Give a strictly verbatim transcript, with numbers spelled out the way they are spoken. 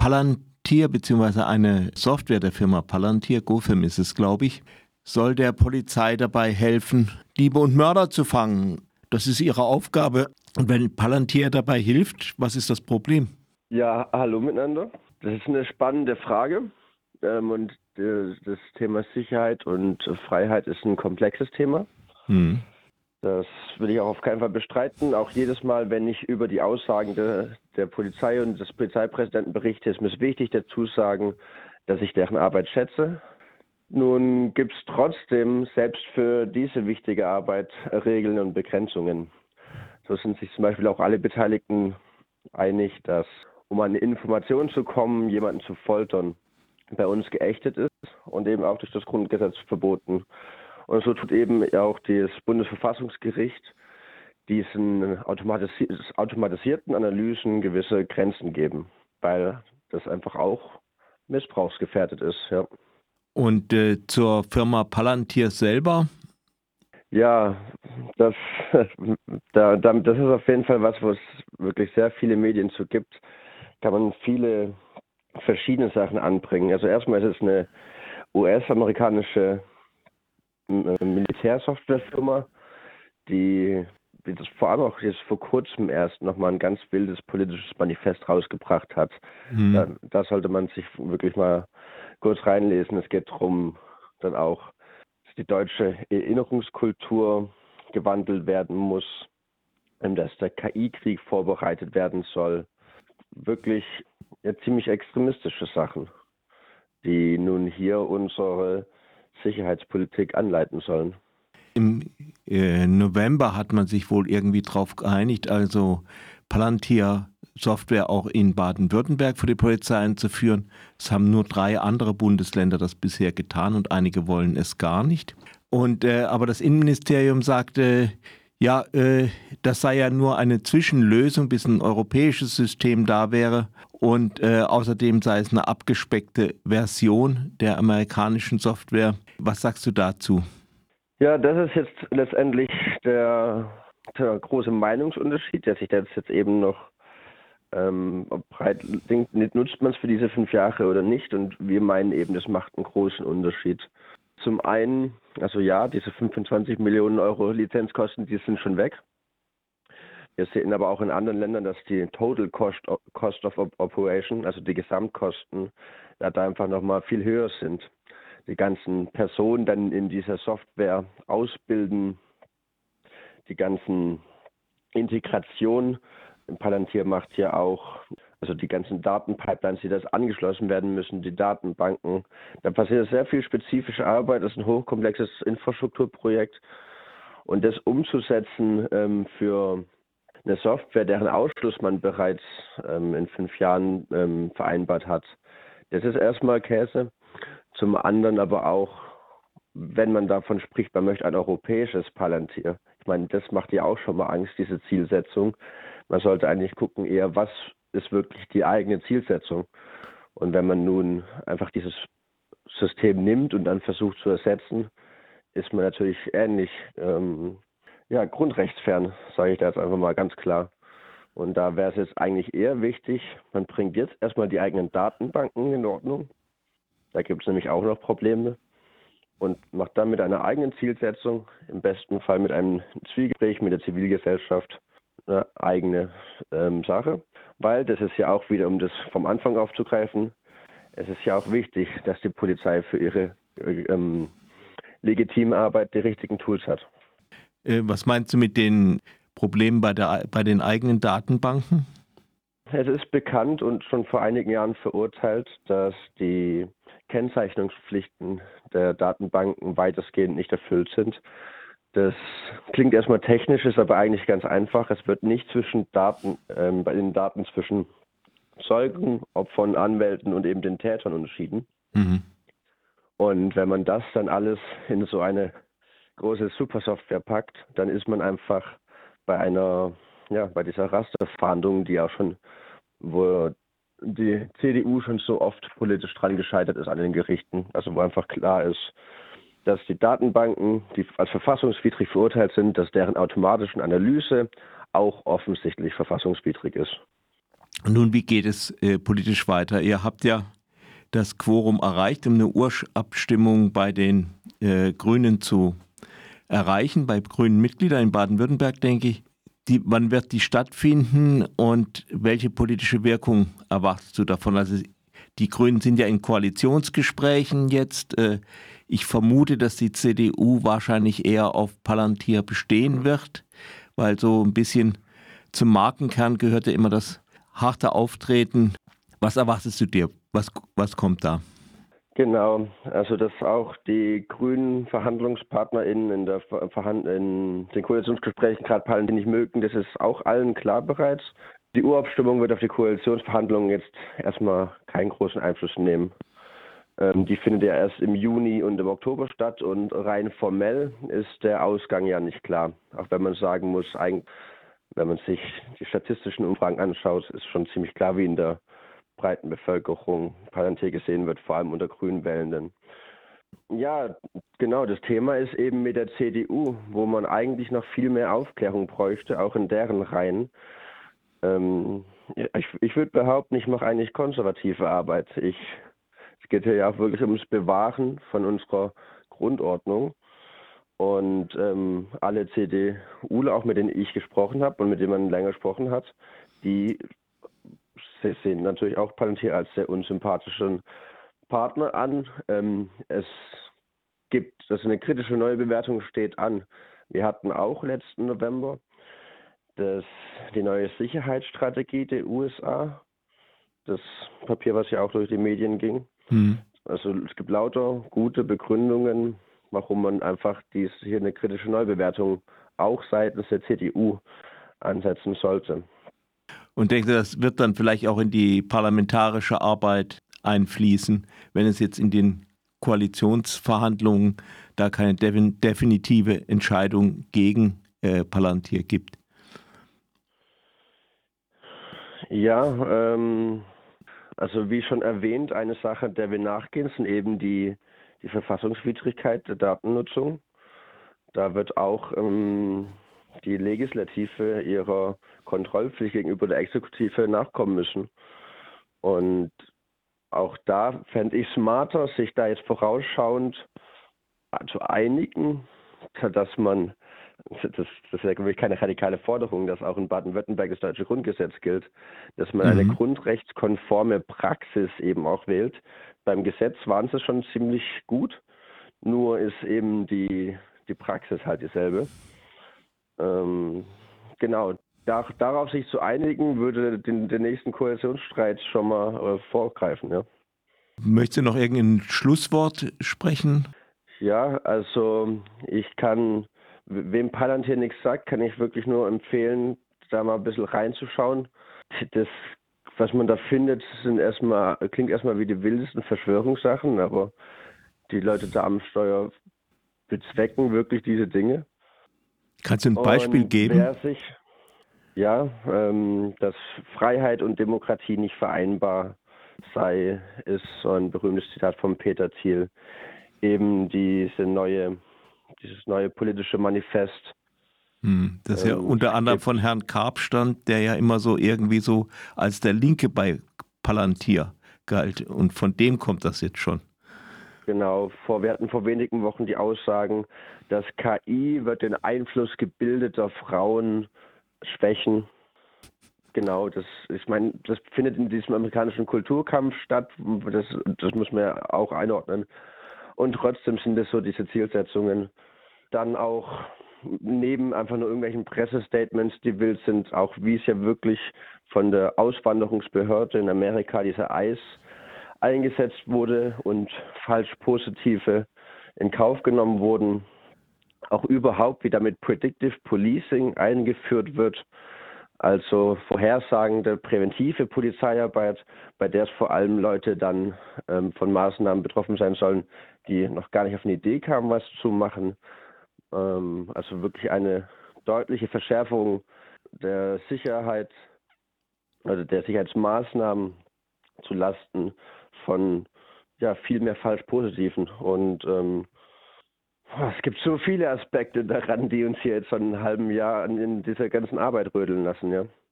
Palantir bzw. eine Software der Firma Palantir, GoFim ist es, glaube ich, soll der Polizei dabei helfen, Diebe und Mörder zu fangen. Das ist ihre Aufgabe. Und wenn Palantir dabei hilft, was ist das Problem? Ja, hallo miteinander. Das ist eine spannende Frage. Ähm, und äh, das Thema Sicherheit und Freiheit ist ein komplexes Thema. Hm. Das will ich auch auf keinen Fall bestreiten. Auch jedes Mal, wenn ich über die Aussagen de, der Polizei und des Polizeipräsidenten berichte, ist mir wichtig dazu sagen, dass ich deren Arbeit schätze. Nun gibt es trotzdem selbst für diese wichtige Arbeit Regeln und Begrenzungen. So sind sich zum Beispiel auch alle Beteiligten einig, dass, um an Informationen zu kommen, jemanden zu foltern, bei uns geächtet ist und eben auch durch das Grundgesetz verboten. Und so tut eben auch das Bundesverfassungsgericht diesen automatisi- automatisierten Analysen gewisse Grenzen geben, weil das einfach auch missbrauchsgefährdet ist. Ja. Und äh, zur Firma Palantir selber? Ja, das, da, da, das ist auf jeden Fall was, wo es wirklich sehr viele Medien zu gibt. Kann man viele verschiedene Sachen anbringen. Also erstmal ist es eine U S-amerikanische Militärsoftwarefirma, die, die das vor allem auch jetzt vor kurzem erst nochmal ein ganz wildes politisches Manifest rausgebracht hat. Mhm. Da, da sollte man sich wirklich mal kurz reinlesen. Es geht darum, dann auch, dass die deutsche Erinnerungskultur gewandelt werden muss, dass der K I-Krieg vorbereitet werden soll. Wirklich ja, ziemlich extremistische Sachen, die nun hier unsere Sicherheitspolitik anleiten sollen. Im äh, November hat man sich wohl irgendwie darauf geeinigt, also Palantir Software auch in Baden-Württemberg für die Polizei einzuführen. Es haben nur drei andere Bundesländer das bisher getan und einige wollen es gar nicht. Und äh, aber das Innenministerium sagte, ja, äh, das sei ja nur eine Zwischenlösung, bis ein europäisches System da wäre. Und äh, außerdem sei es eine abgespeckte Version der amerikanischen Software. Was sagst du dazu? Ja, das ist jetzt letztendlich der, der große Meinungsunterschied, der sich jetzt eben noch ähm, breit denkt, nutzt man es für diese fünf Jahre oder nicht. Und wir meinen eben, das macht einen großen Unterschied. Zum einen, also ja, diese fünfundzwanzig Millionen Euro Lizenzkosten, die sind schon weg. Wir sehen aber auch in anderen Ländern, dass die Total Cost, Cost of Operation, also die Gesamtkosten, da einfach nochmal viel höher sind. Die ganzen Personen dann in dieser Software ausbilden, die ganzen Integration. Palantir macht hier auch, also die ganzen Datenpipelines, die das angeschlossen werden müssen, die Datenbanken. Da passiert sehr viel spezifische Arbeit. Das ist ein hochkomplexes Infrastrukturprojekt. Und das umzusetzen ähm, für eine Software, deren Ausschluss man bereits ähm, in fünf Jahren ähm, vereinbart hat, das ist erstmal Käse. Zum anderen aber auch, wenn man davon spricht, man möchte ein europäisches Palantir. Ich meine, das macht ja auch schon mal Angst, diese Zielsetzung. Man sollte eigentlich gucken, eher, was ist wirklich die eigene Zielsetzung. Und wenn man nun einfach dieses System nimmt und dann versucht zu ersetzen, ist man natürlich ähnlich ähm, ja, grundrechtsfern, sage ich da jetzt einfach mal ganz klar. Und da wäre es jetzt eigentlich eher wichtig, man bringt jetzt erstmal die eigenen Datenbanken in Ordnung. Da gibt es nämlich auch noch Probleme. Und macht dann mit einer eigenen Zielsetzung, im besten Fall mit einem Zwiegespräch mit der Zivilgesellschaft, eine eigene ähm, Sache. Weil das ist ja auch wieder, um das vom Anfang aufzugreifen, es ist ja auch wichtig, dass die Polizei für ihre ähm, legitime Arbeit die richtigen Tools hat. Äh, was meinst du mit den Problemen bei, der, bei den eigenen Datenbanken? Es ist bekannt und schon vor einigen Jahren verurteilt, dass die Kennzeichnungspflichten der Datenbanken weitestgehend nicht erfüllt sind. Das klingt erstmal technisch, ist aber eigentlich ganz einfach. Es wird nicht zwischen Daten, ähm, bei den Daten zwischen Zeugen, Opfern, Anwälten und eben den Tätern unterschieden. Mhm. Und wenn man das dann alles in so eine große Supersoftware packt, dann ist man einfach bei einer, ja, bei dieser Rasterfahndung, die auch schon, wo die C D U schon so oft politisch dran gescheitert ist an den Gerichten, also wo einfach klar ist, dass die Datenbanken, die als verfassungswidrig verurteilt sind, dass deren automatischen Analyse auch offensichtlich verfassungswidrig ist. Nun, wie geht es äh, politisch weiter? Ihr habt ja das Quorum erreicht, um eine Urabstimmung bei den äh, Grünen zu erreichen, bei grünen Mitgliedern in Baden-Württemberg, denke ich. Die, wann wird die stattfinden und welche politische Wirkung erwartest du davon? Also die Grünen sind ja in Koalitionsgesprächen jetzt. Äh, ich vermute, dass die C D U wahrscheinlich eher auf Palantir bestehen wird, weil so ein bisschen zum Markenkern gehört ja immer das harte Auftreten. Was erwartest du dir? Was, was kommt da? Genau, also dass auch die grünen VerhandlungspartnerInnen in, der Verhand in den Koalitionsgesprächen gerade Palantir nicht mögen, das ist auch allen klar bereits. Die Urabstimmung wird auf die Koalitionsverhandlungen jetzt erstmal keinen großen Einfluss nehmen. Ähm, die findet ja erst im Juni und im Oktober statt und rein formell ist der Ausgang ja nicht klar. Auch wenn man sagen muss, eigentlich, wenn man sich die statistischen Umfragen anschaut, ist schon ziemlich klar, wie in der breiten Bevölkerung Palantir gesehen wird, vor allem unter Grünwählenden. Ja, genau, das Thema ist eben mit der C D U, wo man eigentlich noch viel mehr Aufklärung bräuchte, auch in deren Reihen. Ähm, ja, ich ich würde behaupten, ich mache eigentlich konservative Arbeit. Ich, es geht hier ja auch wirklich ums Bewahren von unserer Grundordnung. Und ähm, alle CDUler, auch mit denen ich gesprochen habe und mit denen man länger gesprochen hat, die Sie sehen natürlich auch Palantir als sehr unsympathischen Partner an. Ähm, es gibt, also eine kritische Neubewertung steht an. Wir hatten auch letzten November das, die neue Sicherheitsstrategie der U S A, das Papier, was ja auch durch die Medien ging. Hm. Also es gibt lauter gute Begründungen, warum man einfach dies, hier eine kritische Neubewertung auch seitens der C D U ansetzen sollte. Und denke, das wird dann vielleicht auch in die parlamentarische Arbeit einfließen, wenn es jetzt in den Koalitionsverhandlungen da keine definitive Entscheidung gegen äh, Palantir gibt. Ja, ähm, also wie schon erwähnt, eine Sache, der wir nachgehen, sind eben die, die Verfassungswidrigkeit der Datennutzung. Da wird auch ähm, die Legislative ihrer Kontrollpflicht gegenüber der Exekutive nachkommen müssen. Und auch da fände ich smarter, sich da jetzt vorausschauend zu einigen, dass man, das, das ist ja wirklich keine radikale Forderung, dass auch in Baden-Württemberg das deutsche Grundgesetz gilt, dass man eine Mhm. grundrechtskonforme Praxis eben auch wählt. Beim Gesetz waren sie schon ziemlich gut, nur ist eben die, die Praxis halt dieselbe. Ähm, genau, da, darauf sich zu einigen, würde den, den nächsten Koalitionsstreit schon mal äh, vorgreifen, ja. Möchtest du noch irgendein Schlusswort sprechen? Ja, also ich kann, wem Palantir nichts sagt, kann ich wirklich nur empfehlen, da mal ein bisschen reinzuschauen. Das, was man da findet, sind erstmal, klingt erstmal wie die wildesten Verschwörungssachen, aber die Leute da am Steuer bezwecken wirklich diese Dinge. Kannst du ein Beispiel Und geben? wer sich, ja, ähm, dass Freiheit und Demokratie nicht vereinbar sei, ist so ein berühmtes Zitat von Peter Thiel. Eben diese neue, dieses neue politische Manifest Hm, das ja ähm, unter anderem gibt. von Herrn Karp stand, der ja immer so irgendwie so als der Linke bei Palantir galt. Und von dem kommt das jetzt schon. Genau, vor, wir hatten vor wenigen Wochen die Aussagen, dass K I wird den Einfluss gebildeter Frauen schwächen. Genau, das, ich meine, das findet in diesem amerikanischen Kulturkampf statt. Das, das muss man ja auch einordnen. Und trotzdem sind es so diese Zielsetzungen. Dann auch neben einfach nur irgendwelchen Pressestatements, die wild sind, auch wie es ja wirklich von der Auswanderungsbehörde in Amerika, dieser I C E, eingesetzt wurde und falsch positive in Kauf genommen wurden. Auch überhaupt, wie damit Predictive Policing eingeführt wird, also vorhersagende präventive Polizeiarbeit, bei der es vor allem Leute dann ähm, von Maßnahmen betroffen sein sollen, die noch gar nicht auf eine Idee kamen, was zu machen. Ähm, also wirklich eine deutliche Verschärfung der Sicherheit, also der Sicherheitsmaßnahmen zu Lasten von ja viel mehr falsch Positiven. Und ähm, es gibt so viele Aspekte daran, die uns hier jetzt schon einen halben Jahr in dieser ganzen Arbeit rödeln lassen, ja.